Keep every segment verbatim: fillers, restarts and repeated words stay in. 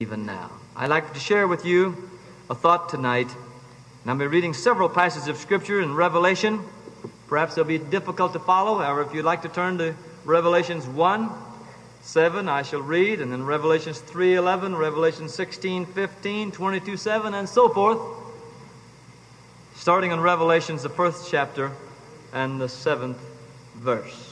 Even now. I'd like to share with you a thought tonight. And I'll be reading several passages of Scripture in Revelation. Perhaps they'll be difficult to follow. However, if you'd like to turn to Revelations one, seven, I shall read. And then Revelations three, eleven, Revelation sixteen, fifteen, twenty-two, seven, and so forth. Starting in Revelations, the first chapter and the seventh verse.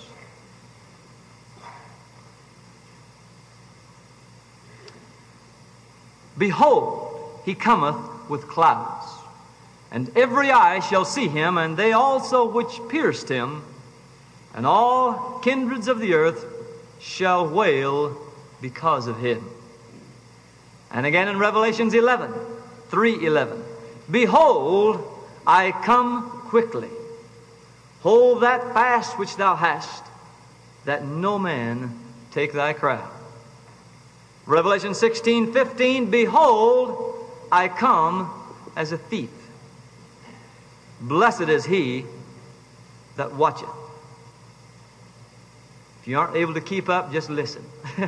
Behold, he cometh with clouds, and every eye shall see him, and they also which pierced him, and all kindreds of the earth shall wail because of him. And again in Revelations eleven, three eleven, behold, I come quickly. Hold that fast which thou hast, that no man take thy crown. Revelation sixteen, fifteen, behold, I come as a thief. Blessed is he that watcheth. If you aren't able to keep up, just listen.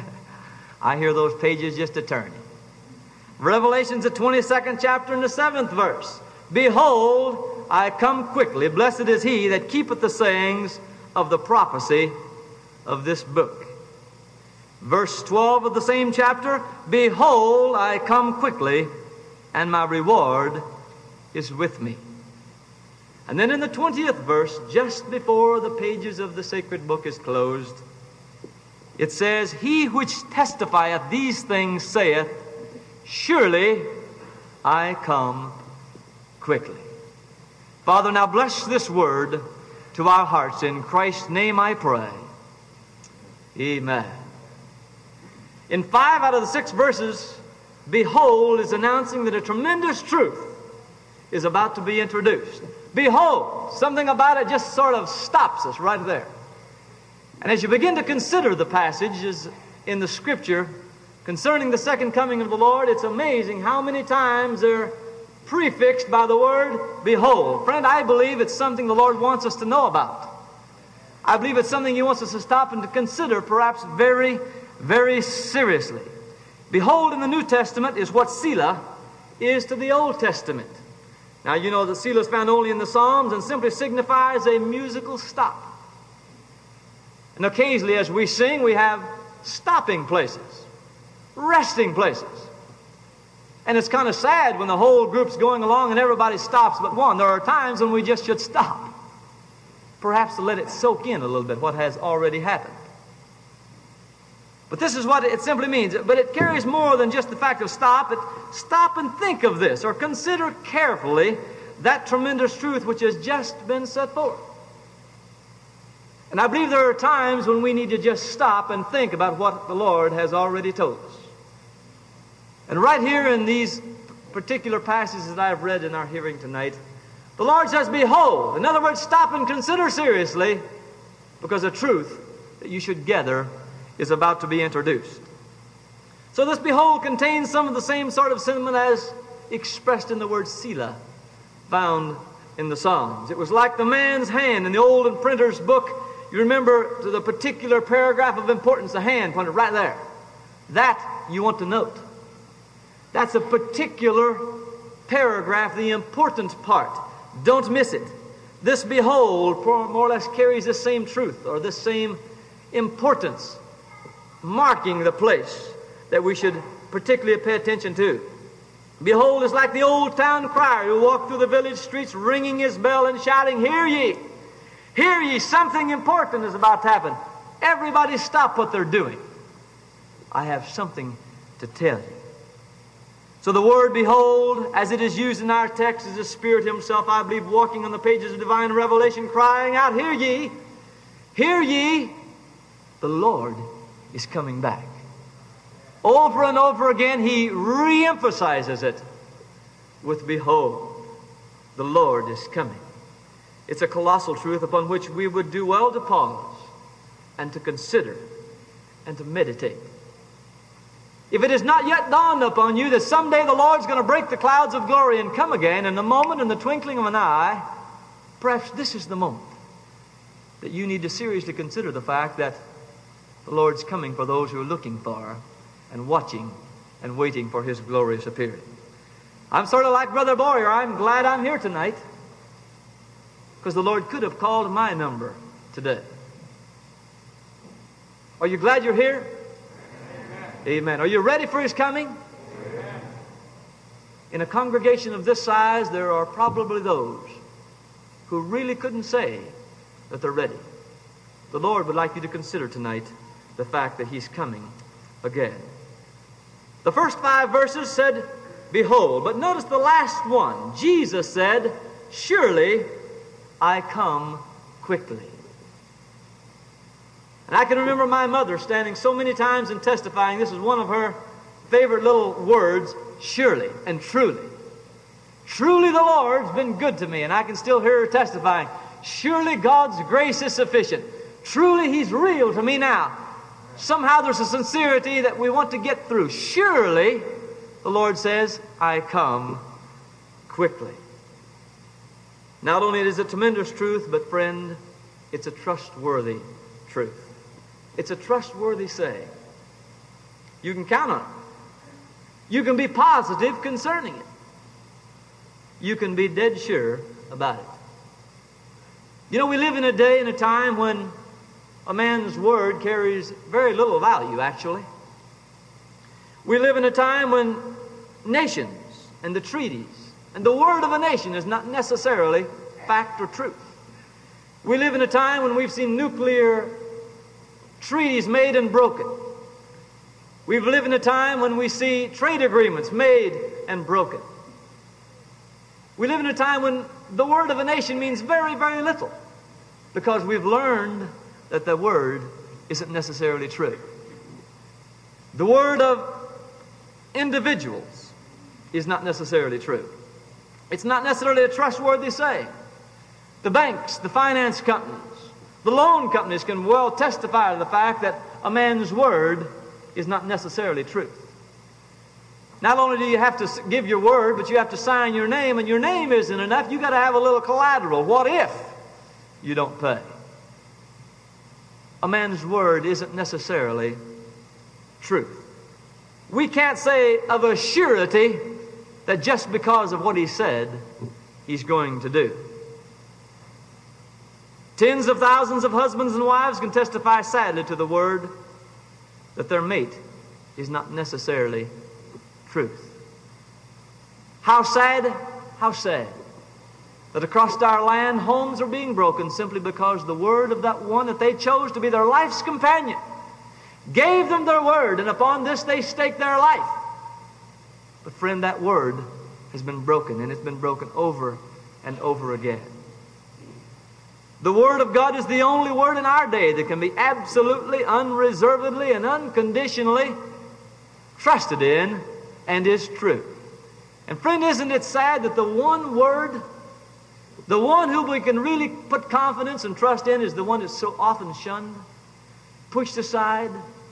I hear those pages just a turning. Revelation's the twenty-second chapter and the seventh verse. Behold, I come quickly. Blessed is he that keepeth the sayings of the prophecy of this book. Verse twelve of the same chapter, behold, I come quickly, and my reward is with me. And then in the twentieth verse, just before the pages of the sacred book is closed, it says, he which testifieth these things saith, surely I come quickly. Father, now bless this word to our hearts. In Christ's name I pray. Amen. In five out of the six verses, behold is announcing that a tremendous truth is about to be introduced. Behold, something about it just sort of stops us right there. And as you begin to consider the passages in the Scripture concerning the second coming of the Lord, it's amazing how many times they're prefixed by the word behold. Friend, I believe it's something the Lord wants us to know about. I believe it's something He wants us to stop and to consider, perhaps very, very seriously. Behold in the New Testament is what Selah is to the Old Testament. Now you know that Selah is found only in the Psalms and simply signifies a musical stop. And occasionally as we sing, we have stopping places, resting places. And it's kind of sad when the whole group's going along and everybody stops but one. There are times when we just should stop, perhaps to let it soak in a little bit what has already happened. But this is what it simply means. But it carries more than just the fact of stop. It, stop and think of this, or consider carefully that tremendous truth which has just been set forth. And I believe there are times when we need to just stop and think about what the Lord has already told us. And right here in these particular passages that I've read in our hearing tonight, the Lord says, behold. In other words, stop and consider seriously, because the truth that you should gather is about to be introduced. So this behold contains some of the same sort of sentiment as expressed in the word Selah, found in the Psalms. It was like the man's hand in the old printer's book. You remember to the particular paragraph of importance, the hand pointed right there. That you want to note. That's a particular paragraph, the important part. Don't miss it. This behold more or less carries this same truth, or this same importance, marking the place that we should particularly pay attention to. Behold is like the old town crier who walked through the village streets ringing his bell and shouting, hear ye, hear ye, something important is about to happen. Everybody stop what they're doing. I have something to tell you. So the word behold, as it is used in our text, is the Spirit Himself, I believe, walking on the pages of divine revelation, crying out, hear ye, hear ye, the Lord is coming back. Over and over again, He re-emphasizes it with behold, the Lord is coming. It's a colossal truth upon which we would do well to pause and to consider and to meditate. If it has not yet dawned upon you that someday the Lord's going to break the clouds of glory and come again in a moment, in the twinkling of an eye, perhaps this is the moment that you need to seriously consider the fact that the Lord's coming for those who are looking for and watching and waiting for His glorious appearing. I'm sort of like Brother Boyer. I'm glad I'm here tonight, because the Lord could have called my number today. Are you glad you're here? Amen. Amen. Are you ready for His coming? Amen. In a congregation of this size, there are probably those who really couldn't say that they're ready. The Lord would like you to consider tonight the fact that He's coming again. The first five verses said, behold. But notice the last one. Jesus said, surely I come quickly. And I can remember my mother standing so many times and testifying. This is one of her favorite little words, surely and truly. Truly the Lord's been good to me. And I can still hear her testifying, surely God's grace is sufficient. Truly He's real to me now. Somehow there's a sincerity that we want to get through. Surely, the Lord says, I come quickly. Not only is it a tremendous truth, but friend, it's a trustworthy truth. It's a trustworthy saying. You can count on it. You can be positive concerning it. You can be dead sure about it. You know, we live in a day and a time when a man's word carries very little value, actually. We live in a time when nations and the treaties and the word of a nation is not necessarily fact or truth. We live in a time when we've seen nuclear treaties made and broken. We live in a time when we see trade agreements made and broken. We live in a time when the word of a nation means very, very little, because we've learned that the word isn't necessarily true. The word of individuals is not necessarily true. It's not necessarily a trustworthy saying. The banks, the finance companies, the loan companies can well testify to the fact that a man's word is not necessarily truth. Not only do you have to give your word, but you have to sign your name, and your name isn't enough. You've got to have a little collateral. What if you don't pay? A man's word isn't necessarily truth. We can't say of a surety that just because of what he said, he's going to do. Tens of thousands of husbands and wives can testify sadly to the word that their mate is not necessarily truth. How sad, how sad that across our land homes are being broken simply because the word of that one that they chose to be their life's companion gave them their word, and upon this they staked their life. But friend, that word has been broken, and it's been broken over and over again. The Word of God is the only word in our day that can be absolutely, unreservedly, and unconditionally trusted in and is true. And friend, isn't it sad that the one word, the one who we can really put confidence and trust in, is the one that's so often shunned, pushed aside,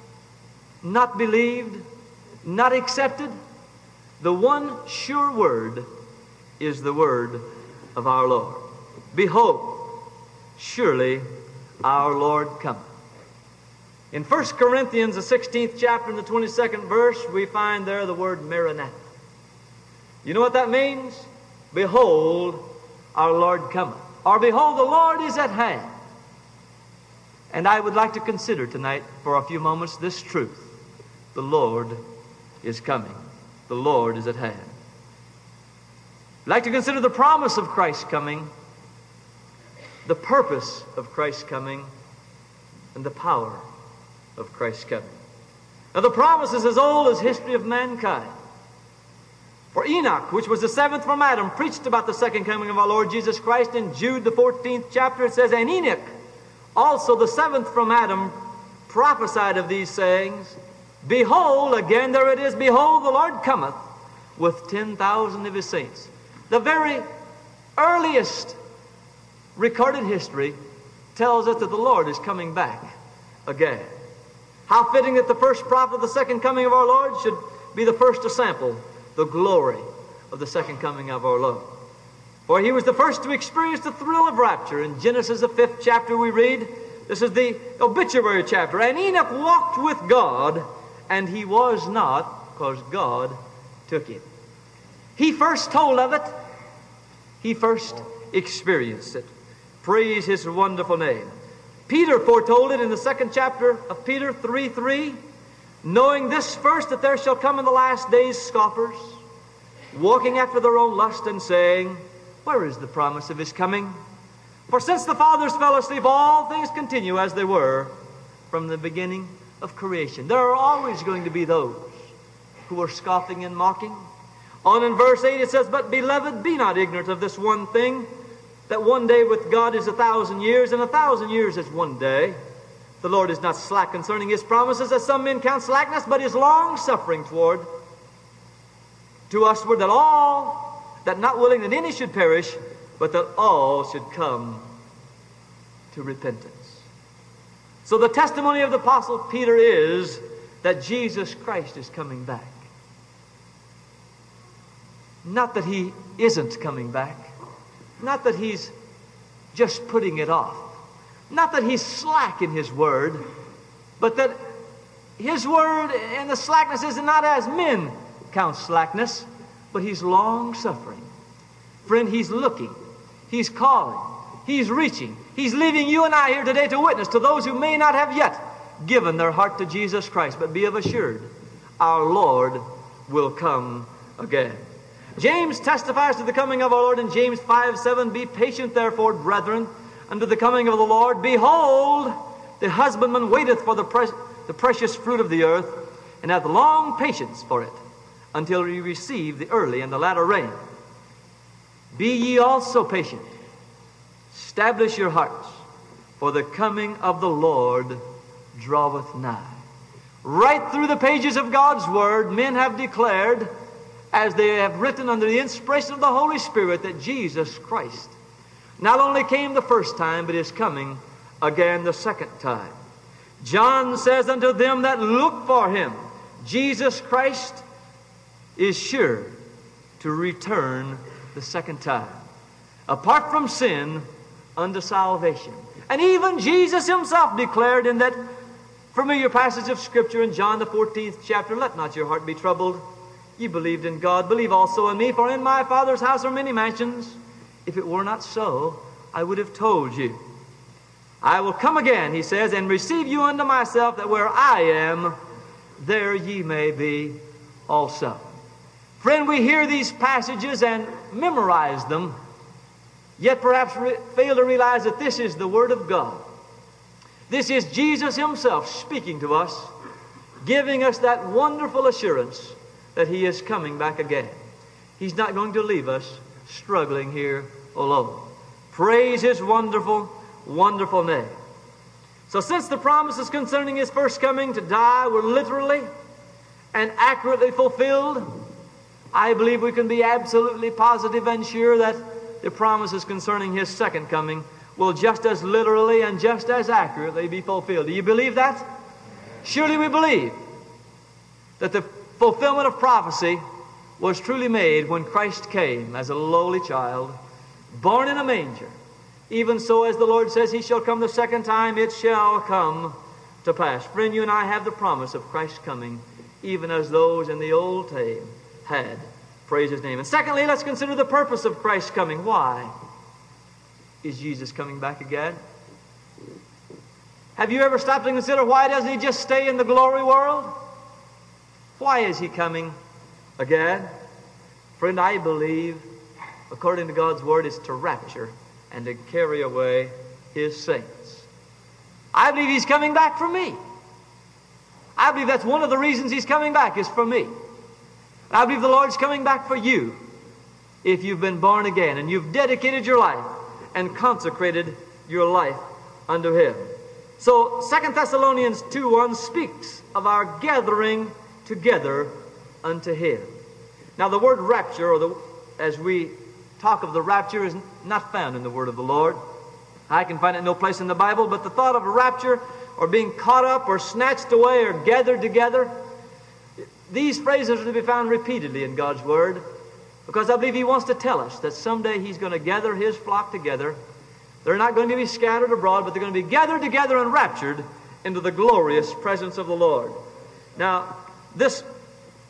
not believed, not accepted? The one sure word is the word of our Lord. Behold, surely our Lord cometh. In First Corinthians, the sixteenth chapter and the twenty-second verse, we find there the word Maranatha. You know what that means? Behold, our Lord cometh. Or behold, the Lord is at hand. And I would like to consider tonight for a few moments this truth. The Lord is coming. The Lord is at hand. I'd like to consider the promise of Christ's coming, the purpose of Christ's coming, and the power of Christ's coming. Now the promise is as old as history of mankind. For Enoch, which was the seventh from Adam, preached about the second coming of our Lord Jesus Christ. In Jude, the fourteenth chapter, it says, and Enoch, also the seventh from Adam, prophesied of these sayings, behold, again there it is, behold, the Lord cometh with ten thousand of his saints. The very earliest recorded history tells us that the Lord is coming back again. How fitting that the first prophet of the second coming of our Lord should be the first to sample the glory of the second coming of our Lord. For he was the first to experience the thrill of rapture. In Genesis, the fifth chapter, we read, this is the obituary chapter, and Enoch walked with God, and he was not, because God took it. He first told of it. He first experienced it. Praise His wonderful name. Peter foretold it in the second chapter of Peter three three. Knowing this first, that there shall come in the last days scoffers, walking after their own lust, and saying, where is the promise of His coming? For since the fathers fell asleep, all things continue as they were from the beginning of creation. There are always going to be those who are scoffing and mocking. On in verse eight it says, but beloved, be not ignorant of this one thing, that one day with God is a thousand years, and a thousand years is one day. The Lord is not slack concerning His promises, as some men count slackness, but is long-suffering toward to usward, that all, that not willing that any should perish, but that all should come to repentance. So the testimony of the Apostle Peter is that Jesus Christ is coming back. Not that He isn't coming back. Not that He's just putting it off. Not that He's slack in His word, but that His word and the slackness is not as men count slackness, but He's long-suffering. Friend, He's looking. He's calling. He's reaching. He's leaving you and I here today to witness to those who may not have yet given their heart to Jesus Christ. But be of assured, our Lord will come again. James testifies to the coming of our Lord in James five seven. Be patient, therefore, brethren, unto the coming of the Lord. Behold, the husbandman waiteth for the, pre- the precious fruit of the earth, and hath long patience for it, until he receive the early and the latter rain. Be ye also patient. Establish your hearts, for the coming of the Lord draweth nigh. Right through the pages of God's Word, men have declared, as they have written under the inspiration of the Holy Spirit, that Jesus Christ not only came the first time, but is coming again the second time. John says, unto them that look for Him, Jesus Christ is sure to return the second time. Apart from sin, unto salvation. And even Jesus Himself declared in that familiar passage of Scripture in John the fourteenth chapter, let not your heart be troubled. You believed in God, believe also in me, for in my Father's house are many mansions. If it were not so, I would have told you. I will come again, He says, and receive you unto myself, that where I am, there ye may be also. Friend, we hear these passages and memorize them, yet perhaps re- fail to realize that this is the Word of God. This is Jesus Himself speaking to us, giving us that wonderful assurance that He is coming back again. He's not going to leave us struggling here alone. Praise His wonderful, wonderful name. So since the promises concerning His first coming to die were literally and accurately fulfilled, I believe we can be absolutely positive and sure that the promises concerning His second coming will just as literally and just as accurately be fulfilled. Do you believe that? Surely we believe that the fulfillment of prophecy was truly made when Christ came as a lowly child, born in a manger. Even so, as the Lord says, He shall come the second time, it shall come to pass. Friend, you and I have the promise of Christ's coming, even as those in the old time had. Praise His name. And secondly, let's consider the purpose of Christ's coming. Why is Jesus coming back again? Have you ever stopped to consider, why doesn't He just stay in the glory world? Why is He coming again? Friend, I believe, according to God's Word, is to rapture and to carry away His saints. I believe He's coming back for me. I believe that's one of the reasons He's coming back, is for me. I believe the Lord's coming back for you if you've been born again and you've dedicated your life and consecrated your life unto Him. So Second Thessalonians two one speaks of our gathering together unto Him. Now the word rapture, or the, as we talk of the rapture, is not found in the Word of the Lord. I can find it no place in the Bible, but the thought of a rapture, or being caught up or snatched away or gathered together, these phrases are to be found repeatedly in God's Word, because I believe He wants to tell us that someday He's going to gather His flock together. They're not going to be scattered abroad, but they're going to be gathered together and raptured into the glorious presence of the Lord. Now, this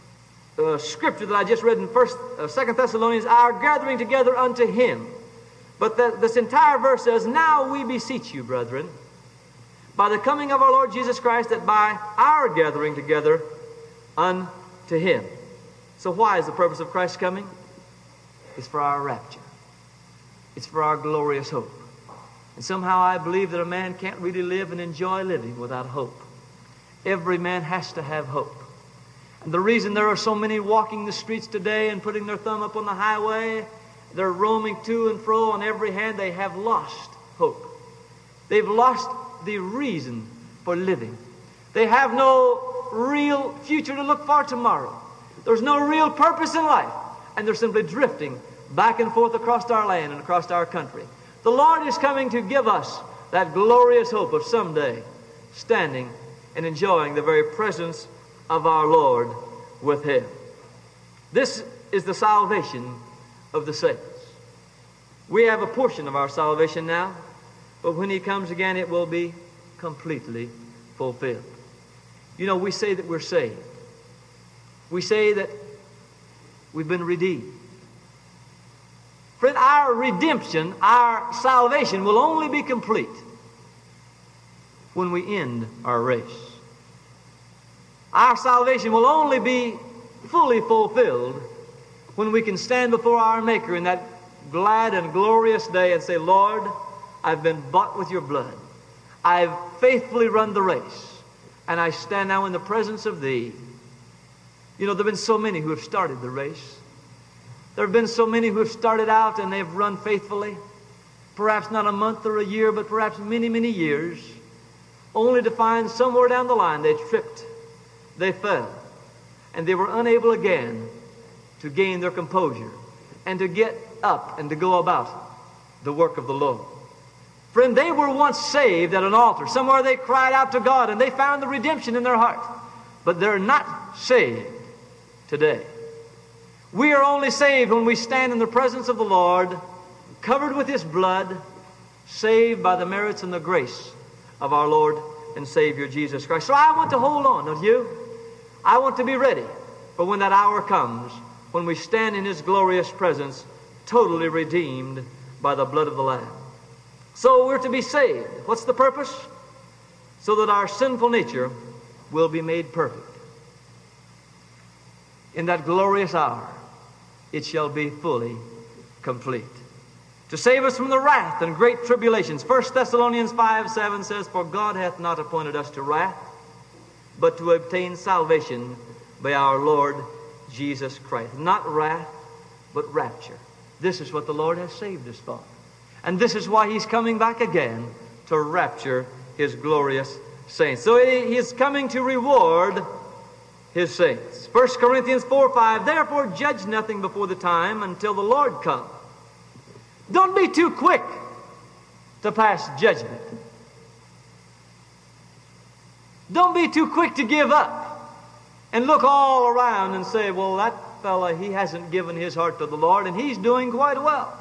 uh, scripture that I just read in First, uh, Second Thessalonians, our gathering together unto him. But the, this entire verse says, now we beseech you, brethren, by the coming of our Lord Jesus Christ, that by our gathering together unto him. So why is the purpose of Christ's coming? It's for our rapture. It's for our glorious hope. And somehow I believe that a man can't really live and enjoy living without hope. Every man has to have hope. And the reason there are so many walking the streets today and putting their thumb up on the highway, they're roaming to and fro on every hand, they have lost hope. They've lost the reason for living. They have no real future to look for tomorrow. There's no real purpose in life. And they're simply drifting back and forth across our land and across our country. The Lord is coming to give us that glorious hope of someday standing and enjoying the very presence of our Lord with him. This is the salvation of the saints. We have a portion of our salvation now, but when he comes again, it will be completely fulfilled. You know, we say that we're saved. We say that we've been redeemed. Friend, our redemption, our salvation will only be complete when we end our race. Our salvation will only be fully fulfilled when we can stand before our Maker in that glad and glorious day and say, Lord, I've been bought with your blood. I've faithfully run the race, and I stand now in the presence of thee. You know, there have been so many who have started the race. There have been so many who have started out and they've run faithfully, perhaps not a month or a year, but perhaps many, many years, only to find somewhere down the line they tripped, they fell, and they were unable again to gain their composure and to get up and to go about the work of the Lord. Friend, they were once saved at an altar. Somewhere they cried out to God and they found the redemption in their heart. But they're not saved today. We are only saved when we stand in the presence of the Lord, covered with his blood, saved by the merits and the grace of our Lord and Savior Jesus Christ. So I want to hold on, don't you? I want to be ready for when that hour comes, when we stand in his glorious presence, totally redeemed by the blood of the Lamb. So we're to be saved. What's the purpose? So that our sinful nature will be made perfect. In that glorious hour, it shall be fully complete. To save us from the wrath and great tribulations. First Thessalonians five seven says, For God hath not appointed us to wrath, but to obtain salvation by our Lord Jesus Christ. Not wrath, but rapture. This is what the Lord has saved us for. And this is why he's coming back again to rapture his glorious saints. So he is coming to reward his saints. First Corinthians four five, Therefore judge nothing before the time until the Lord come. Don't be too quick to pass judgment. Don't be too quick to give up and look all around and say, well, that fella, he hasn't given his heart to the Lord and he's doing quite well.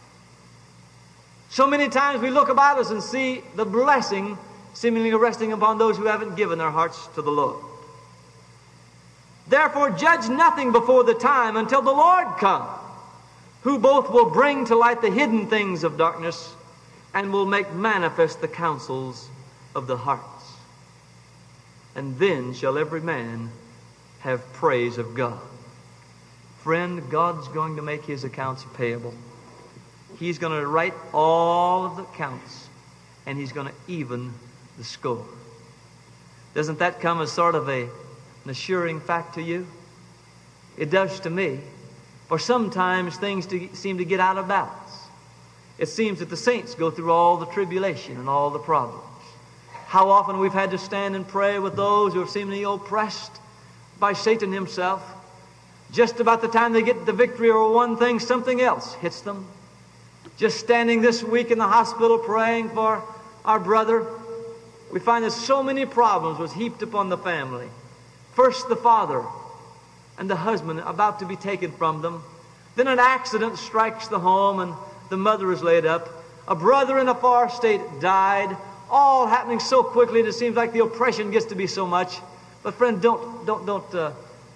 So many times we look about us and see the blessing seemingly resting upon those who haven't given their hearts to the Lord. Therefore, judge nothing before the time until the Lord come, who both will bring to light the hidden things of darkness and will make manifest the counsels of the hearts. And then shall every man have praise of God. Friend, God's going to make his accounts payable. He's going to write all of the accounts, and he's going to even the score. Doesn't that come as sort of a, an assuring fact to you? It does to me. For sometimes things to, seem to get out of balance. It seems that the saints go through all the tribulation and all the problems. How often we've had to stand and pray with those who have seemingly oppressed by Satan himself. Just about the time they get the victory over one thing, something else hits them. Just standing this week in the hospital praying for our brother, we find that so many problems was heaped upon the family. First the father and the husband about to be taken from them. Then an accident strikes the home and the mother is laid up. A brother in a far state died. All happening so quickly, and it seems like the oppression gets to be so much. But friend, don't don't don't uh,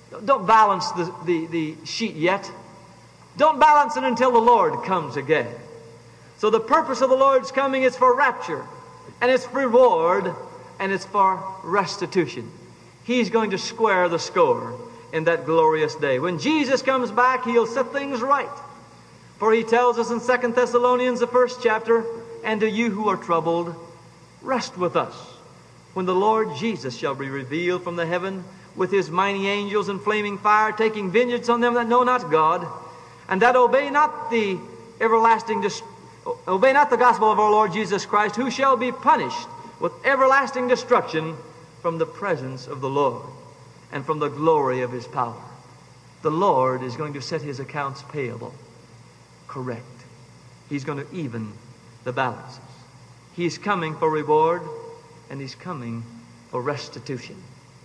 Don't balance the, the, the sheet yet. Don't balance it until the Lord comes again. So the purpose of the Lord's coming is for rapture, and it's for reward, and it's for restitution. He's going to square the score in that glorious day. When Jesus comes back, He'll set things right. For He tells us in Second Thessalonians, the first chapter, "And to you who are troubled, rest with us, when the Lord Jesus shall be revealed from the heaven with His mighty angels in flaming fire, taking vengeance on them that know not God, and that obey not the everlasting dis- obey not the gospel of our Lord Jesus Christ, who shall be punished with everlasting destruction from the presence of the Lord and from the glory of His power." The Lord is going to set His accounts payable correct. He's going to even the balances. He's coming for reward, and He's coming for restitution.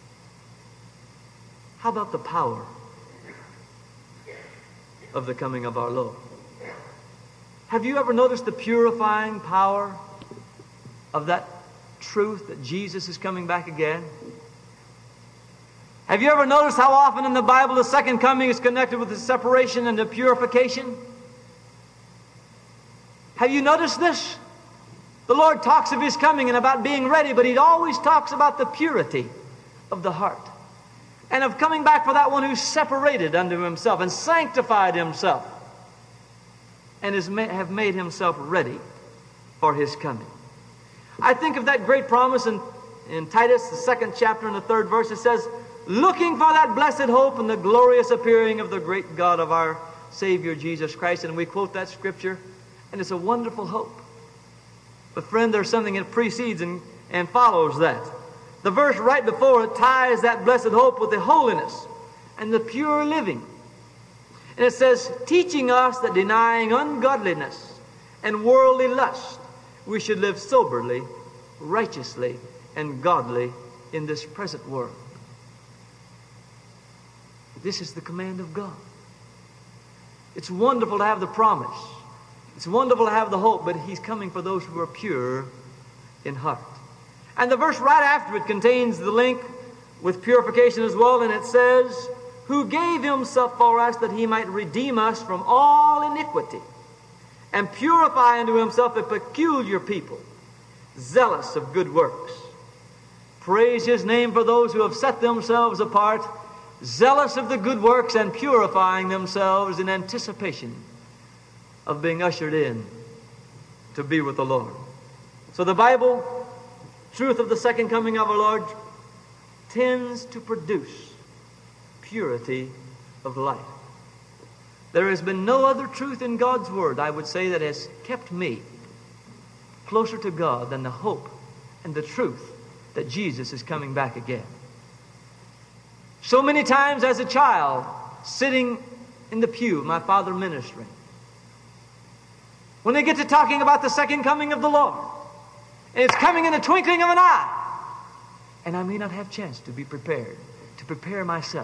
How about the power of the coming of our Lord? Have you ever noticed the purifying power of that truth that Jesus is coming back again? Have you ever noticed how often in the Bible the second coming is connected with the separation and the purification? Have you noticed this? The Lord talks of His coming and about being ready, but He always talks about the purity of the heart, and of coming back for that one who's separated unto Himself and sanctified himself and has ma- have made himself ready for His coming. I think of that great promise in, in Titus, the second chapter and the third verse. It says, "Looking for that blessed hope and the glorious appearing of the great God of our Savior Jesus Christ." And we quote that scripture, and it's a wonderful hope. But friend, there's something that precedes and, and follows that. The verse right before it ties that blessed hope with the holiness and the pure living. And it says, "Teaching us that denying ungodliness and worldly lust, we should live soberly, righteously, and godly in this present world." This is the command of God. It's wonderful to have the promise. It's wonderful to have the hope, but He's coming for those who are pure in heart. And the verse right after it contains the link with purification as well, and it says, "Who gave Himself for us that He might redeem us from all iniquity, and purify unto Himself a peculiar people, zealous of good works." Praise His name for those who have set themselves apart, zealous of the good works, and purifying themselves in anticipation of being ushered in to be with the Lord. So the Bible, truth of the second coming of our Lord, tends to produce purity of life. There has been no other truth in God's Word, I would say, that has kept me closer to God than the hope and the truth that Jesus is coming back again. So many times as a child, sitting in the pew of my father ministering, when they get to talking about the second coming of the Lord, and it's coming in the twinkling of an eye, and I may not have chance to be prepared, to prepare myself.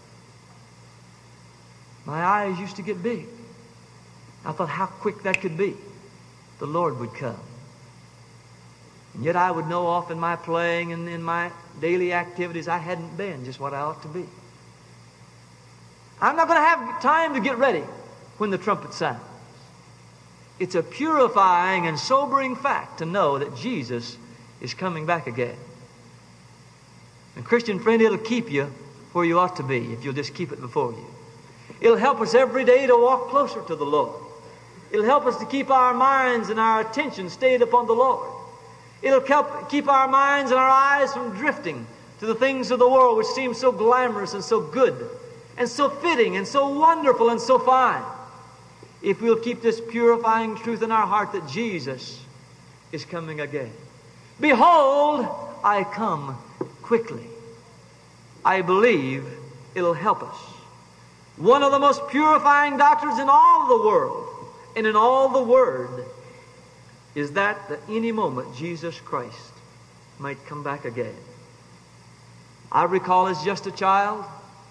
My eyes used to get big. I thought how quick that could be. The Lord would come. And yet I would know off in my playing and in my daily activities I hadn't been just what I ought to be. I'm not going to have time to get ready when the trumpet sounds. It's a purifying and sobering fact to know that Jesus is coming back again. And Christian friend, it'll keep you where you ought to be if you'll just keep it before you. It'll help us every day to walk closer to the Lord. It'll help us to keep our minds and our attention stayed upon the Lord. It'll help keep our minds and our eyes from drifting to the things of the world which seem so glamorous and so good and so fitting and so wonderful and so fine. If we'll keep this purifying truth in our heart that Jesus is coming again. Behold, I come quickly. I believe it'll help us. One of the most purifying doctrines in all the world and in all the Word is that at any moment Jesus Christ might come back again. I recall as just a child,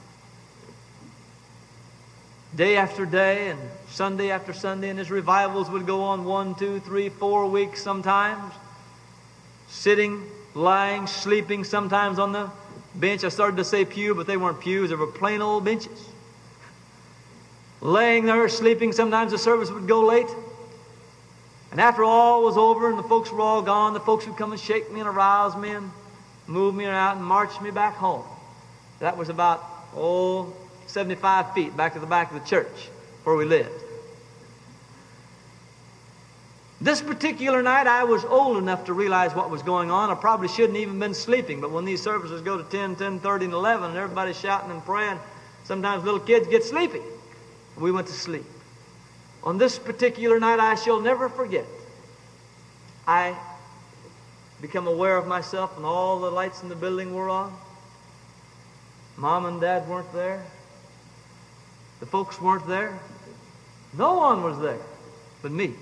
day after day and Sunday after Sunday, and his revivals would go on one, two, three, four weeks sometimes, sitting, lying, sleeping sometimes on the bench. I started to say pew, but they weren't pews. They were plain old benches. Laying there, sleeping. Sometimes the service would go late. And after all was over and the folks were all gone, the folks would come and shake me and arouse me and move me out and march me back home. That was about, oh, seventy-five feet back to the back of the church where we lived. This particular night, I was old enough to realize what was going on. I probably shouldn't even been sleeping, but when these services go to ten, ten thirty, and eleven, and everybody's shouting and praying, sometimes little kids get sleepy. We went to sleep. On this particular night, I shall never forget. I became aware of myself, and all the lights in the building were on. Mom and Dad weren't there. The folks weren't there. No one was there but me.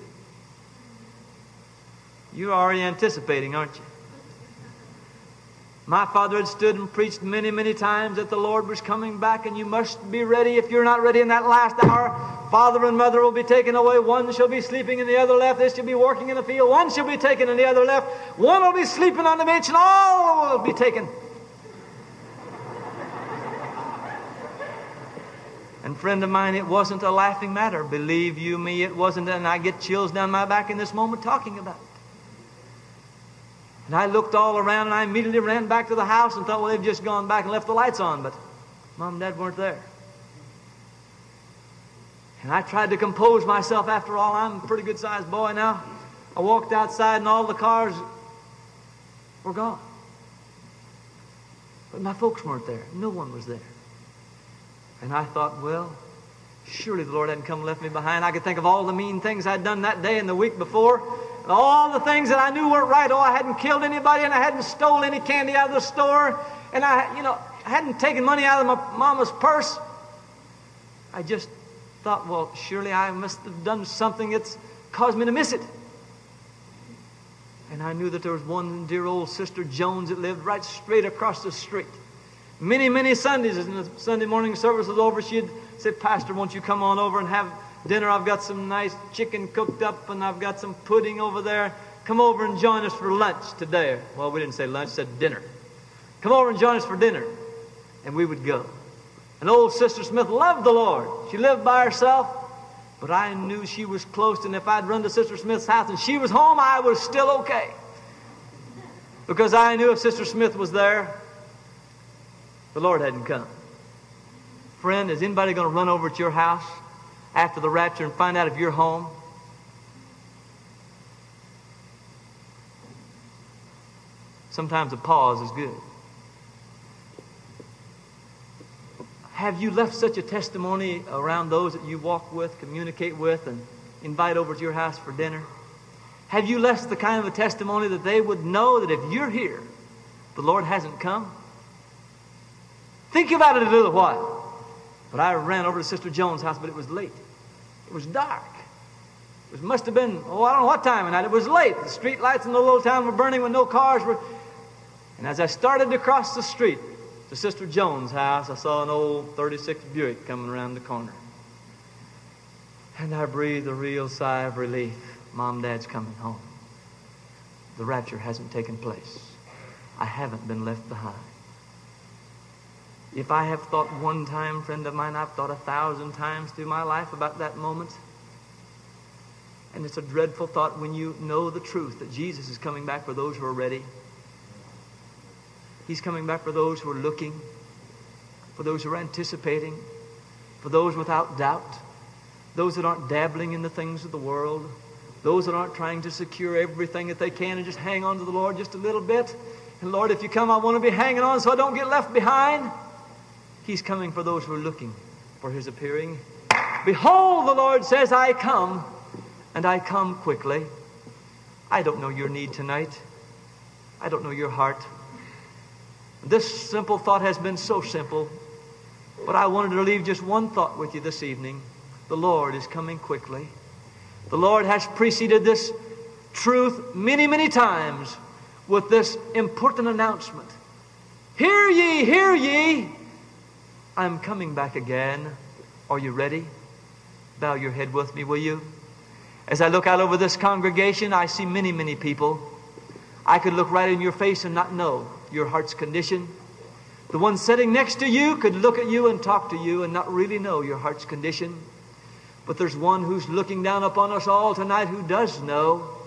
You're already anticipating, aren't you? My father had stood and preached many, many times that the Lord was coming back, and you must be ready. If you're not ready in that last hour, father and mother will be taken away. One shall be sleeping in the other left. This shall be working in the field. One shall be taken in the other left. One will be sleeping on the bench, and all will be taken. And friend of mine, it wasn't a laughing matter. Believe you me, it wasn't. And I get chills down my back in this moment talking about it. And I looked all around, and I immediately ran back to the house and thought, well, they've just gone back and left the lights on. But Mom and Dad weren't there. And I tried to compose myself. After all, I'm a pretty good-sized boy now. I walked outside, and all the cars were gone. But my folks weren't there. No one was there. And I thought, well, surely the Lord hadn't come and left me behind. I could think of all the mean things I'd done that day and the week before. And all the things that I knew weren't right. Oh, I hadn't killed anybody, and I hadn't stolen any candy out of the store. And I, you know, I hadn't taken money out of my mama's purse. I just thought, well, surely I must have done something that's caused me to miss it. And I knew that there was one dear old Sister Jones that lived right straight across the street. Many, many Sundays, as the Sunday morning service was over, she'd say, Pastor, won't you come on over and have dinner? I've got some nice chicken cooked up, and I've got some pudding over there. Come over and join us for lunch today. Well, we didn't say lunch, said dinner. Come over and join us for dinner. And we would go. And old Sister Smith loved the Lord. She lived by herself, but I knew she was close, and if I'd run to Sister Smith's house and she was home, I was still okay. Because I knew if Sister Smith was there, the Lord hadn't come. Friend, is anybody going to run over at your house after the rapture and find out if you're home? Sometimes a pause is good. Have you left such a testimony around those that you walk with, communicate with, and invite over to your house for dinner? Have you left the kind of a testimony that they would know that if you're here, the Lord hasn't come? Think about it a little while. But I ran over to Sister Jones' house, but it was late. It was dark. It was, must have been, oh, I don't know what time of night. It was late. The street lights in the little town were burning when no cars were. And as I started to cross the street to Sister Jones' house, I saw an old thirty-six Buick coming around the corner. And I breathed a real sigh of relief. Mom, Dad's coming home. The rapture hasn't taken place. I haven't been left behind. If I have thought one time, friend of mine, I've thought a thousand times through my life about that moment. And it's a dreadful thought when you know the truth that Jesus is coming back for those who are ready. He's coming back for those who are looking, for those who are anticipating, for those without doubt, those that aren't dabbling in the things of the world, those that aren't trying to secure everything that they can and just hang on to the Lord just a little bit. And Lord, if you come, I want to be hanging on so I don't get left behind. He's coming for those who are looking for His appearing. Behold, the Lord says, I come, and I come quickly. I don't know your need tonight. I don't know your heart. This simple thought has been so simple, but I wanted to leave just one thought with you this evening. The Lord is coming quickly. The Lord has preceded this truth many, many times with this important announcement. Hear ye, hear ye, I'm coming back again. Are you ready? Bow your head with me, will you? As I look out over this congregation, I see many, many people. I could look right in your face and not know your heart's condition. The one sitting next to you could look at you and talk to you and not really know your heart's condition. But there's one who's looking down upon us all tonight who does know.